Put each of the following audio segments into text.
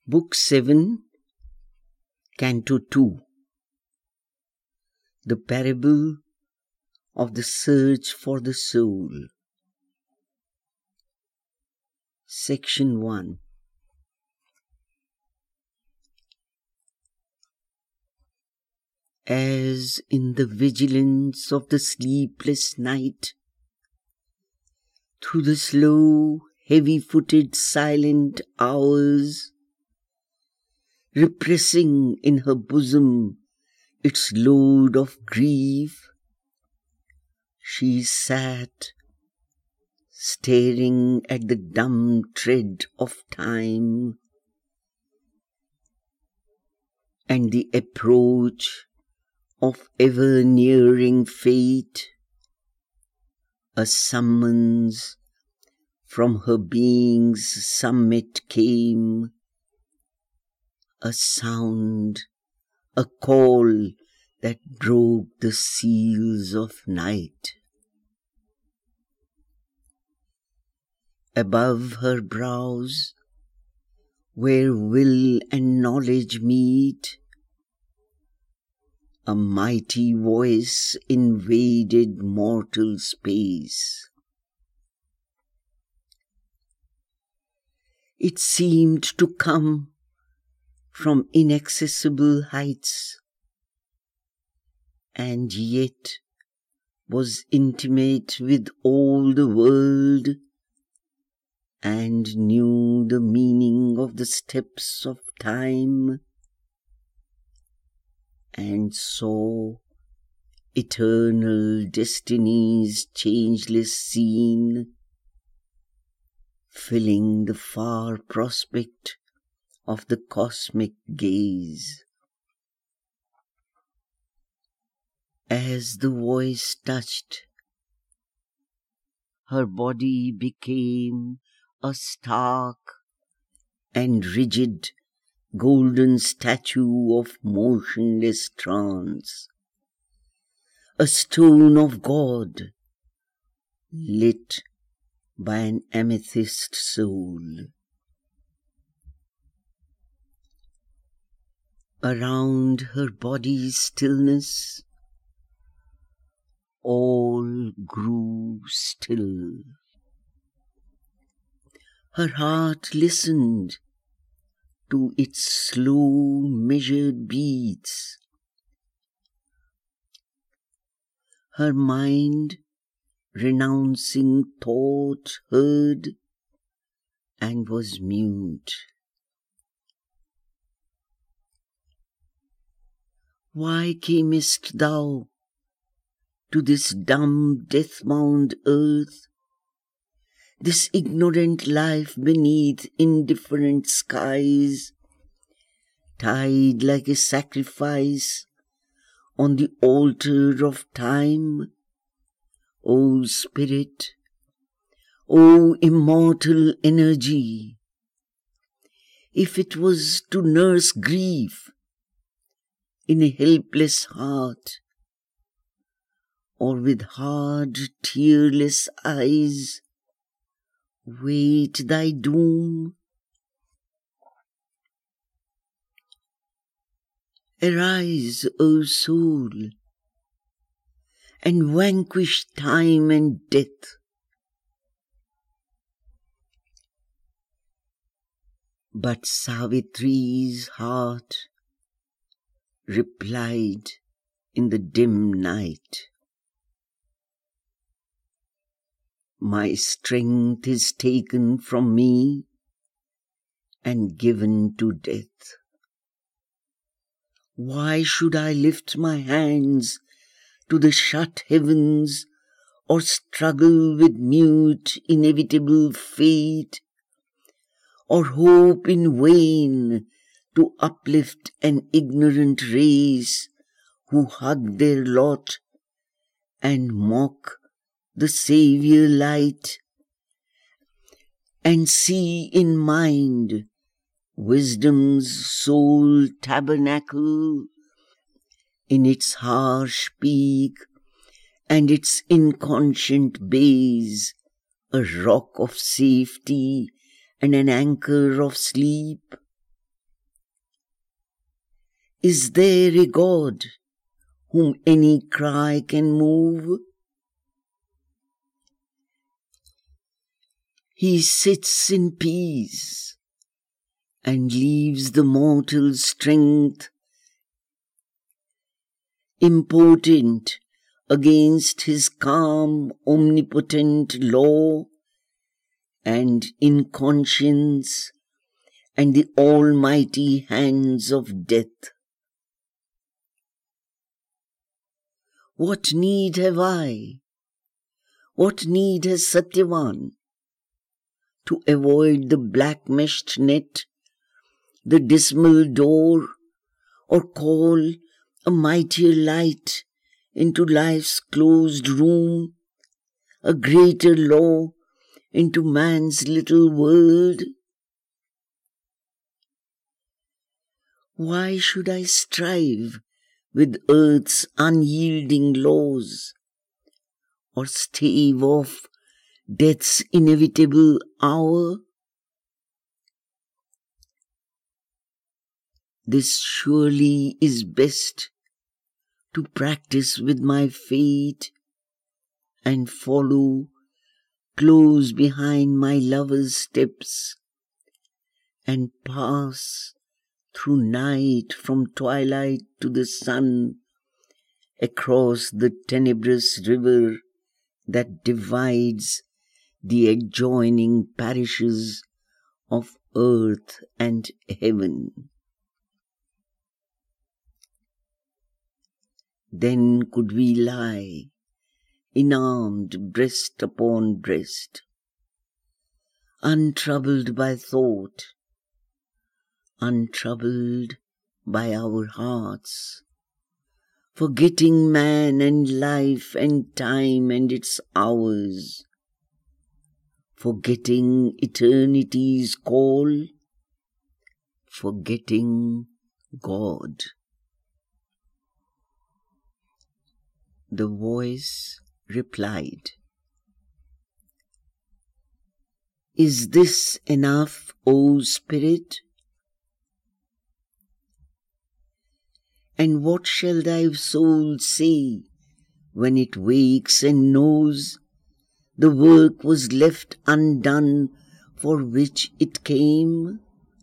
Book 7, Canto 2. The Parable of the Search for the Soul. Section 1. As in the vigilance of the sleepless night, through the slow, heavy-footed, silent hours, repressing in her bosom its load of grief, she sat, staring at the dumb tread of time and the approach of ever-nearing fate, a summons from her being's summit came, a sound, a call that broke the seals of night. Above her brows, where will and knowledge meet, a mighty voice invaded mortal space. It seemed to come from inaccessible heights, and yet was intimate with all the world, and knew the meaning of the steps of time, and saw eternal destiny's changeless scene, filling the far prospect of the cosmic gaze. As the voice touched, her body became a stark and rigid golden statue of motionless trance, a stone of God lit by an amethyst soul. Around her body's stillness, all grew still. Her heart listened to its slow measured beats. Her mind, renouncing thought, heard and was mute. Why camest thou to this dumb death-mound earth, this ignorant life beneath indifferent skies, tied like a sacrifice on the altar of time? O Spirit, O immortal energy, if it was to nurse grief in a helpless heart, or with hard, tearless eyes wait thy doom, arise, O soul, and vanquish time and death. But Savitri's heart replied in the dim night, my strength is taken from me and given to death. Why should I lift my hands to the shut heavens, or struggle with mute inevitable fate, or hope in vain to uplift an ignorant race who hug their lot and mock the Saviour light, and see in mind wisdom's sole tabernacle, in its harsh peak and its inconscient base, a rock of safety and an anchor of sleep? Is there a God whom any cry can move? He sits in peace and leaves the mortal strength impotent against his calm, omnipotent law and in conscience and the almighty hands of death. What need have I? What need has Satyavan to avoid the black-meshed net, the dismal door, or call a mightier light into life's closed room, a greater law into man's little world? Why should I strive with earth's unyielding laws, or stave off death's inevitable hour? This surely is best, to practice with my fate and follow close behind my lover's steps and pass through night from twilight to the sun across the tenebrous river that divides the adjoining parishes of earth and heaven. Then could we lie, enarmed breast upon breast, untroubled by thought, untroubled by our hearts, forgetting man and life and time and its hours, forgetting eternity's call, forgetting God. The voice replied, Is this enough, O Spirit? And what shall thy soul say when it wakes and knows the work was left undone for which it came?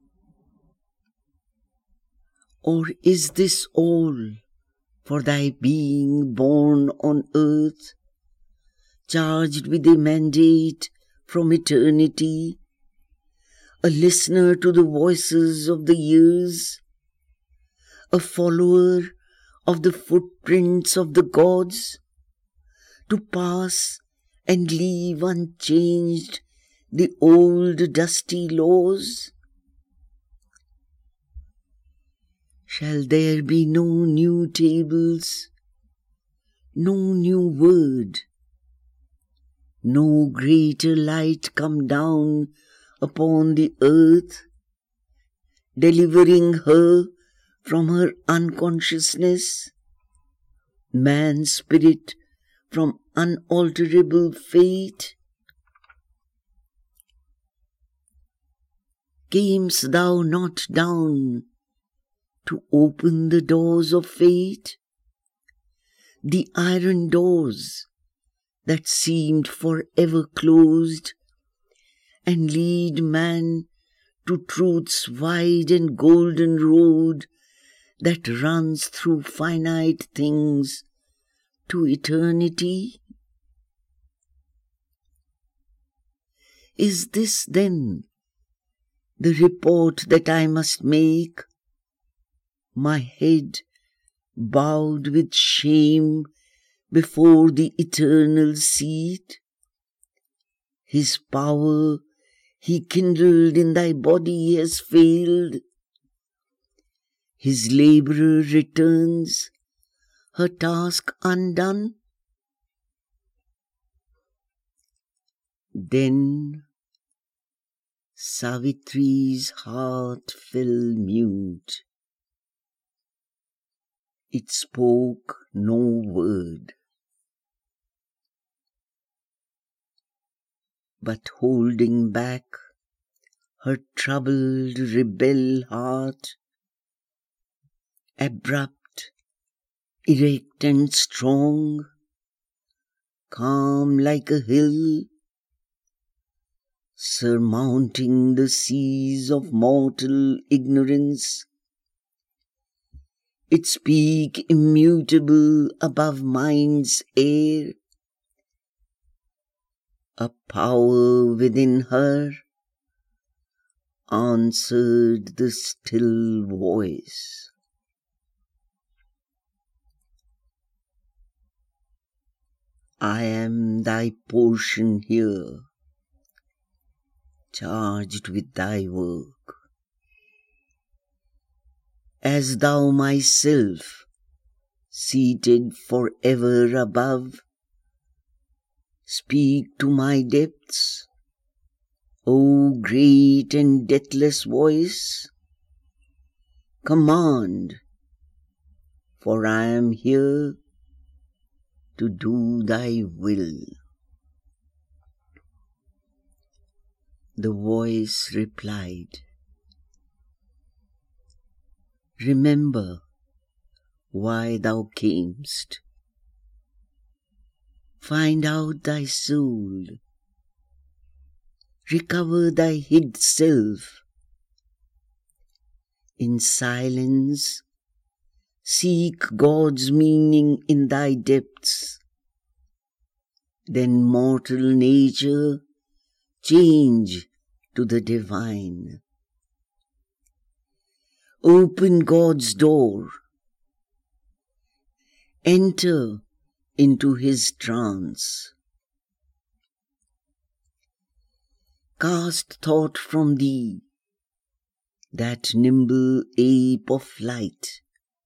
Or is this all for thy being born on earth, charged with a mandate from eternity, a listener to the voices of the years, a follower of the footprints of the gods, to pass and leave unchanged the old dusty laws? Shall there be no new tables, no new word, no greater light come down upon the earth, delivering her from her unconsciousness, man's spirit from unalterable fate? Camest thou not down to open the doors of fate, the iron doors that seemed forever closed, and lead man to truth's wide and golden road that runs through finite things to eternity? Is this then the report that I must make, my head bowed with shame before the eternal seat? His power he kindled in thy body has failed. His labourer returns, her task undone. Then Savitri's heart fell mute. It spoke no word, but holding back her troubled rebel heart, abrupt, erect and strong, calm like a hill, surmounting the seas of mortal ignorance, its peak immutable above mind's air, a power within her answered the still voice. I am thy portion here, charged with thy work. As thou myself, seated forever above, speak to my depths, O great and deathless voice, command, for I am here to do thy will. The voice replied, remember why thou camest. Find out thy soul. Recover thy hid self. In silence, seek God's meaning in thy depths. Then mortal nature change to the divine. Open God's door. Enter into his trance. Cast thought from thee, that nimble ape of light.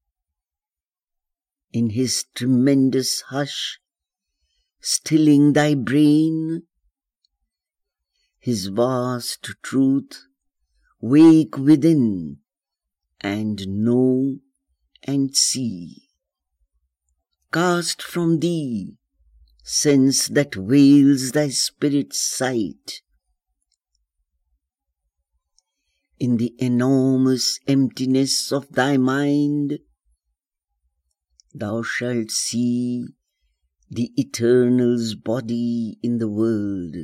In his tremendous hush, stilling thy brain, his vast truth wake within, and know and see. Cast from thee sense that veils thy spirit's sight. In the enormous emptiness of thy mind, thou shalt see the Eternal's body in the world.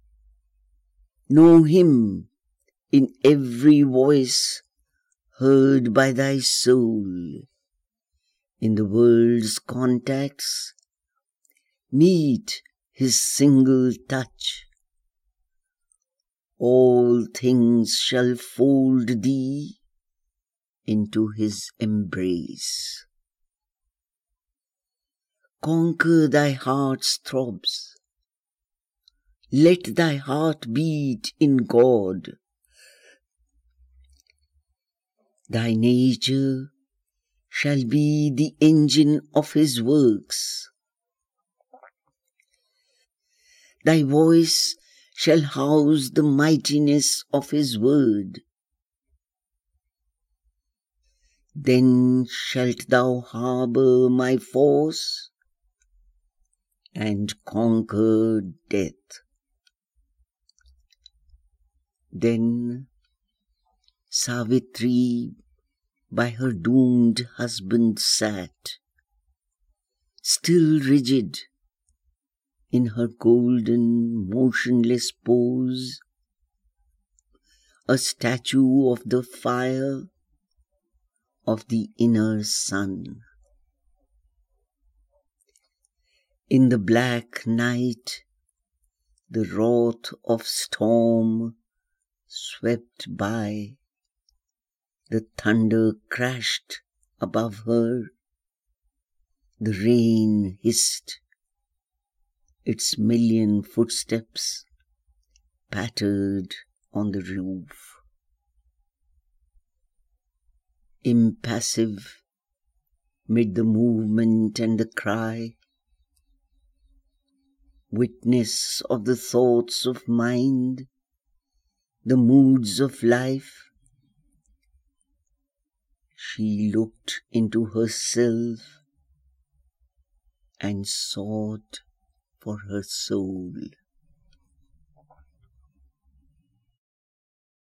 Know him in every voice heard by thy soul. In the world's contacts, meet his single touch. All things shall fold thee into his embrace. Conquer thy heart's throbs. Let thy heart beat in God. Thy nature shall be the engine of his works. Thy voice shall house the mightiness of his word. Then shalt thou harbor my force and conquer death. Then Savitri by her doomed husband sat, still rigid in her golden motionless pose, a statue of the fire of the inner sun. In the black night, the wrath of storm swept by. The thunder crashed above her. The rain hissed. Its million footsteps pattered on the roof. Impassive mid the movement and the cry, witness of the thoughts of mind, the moods of life, she looked into herself and sought for her soul.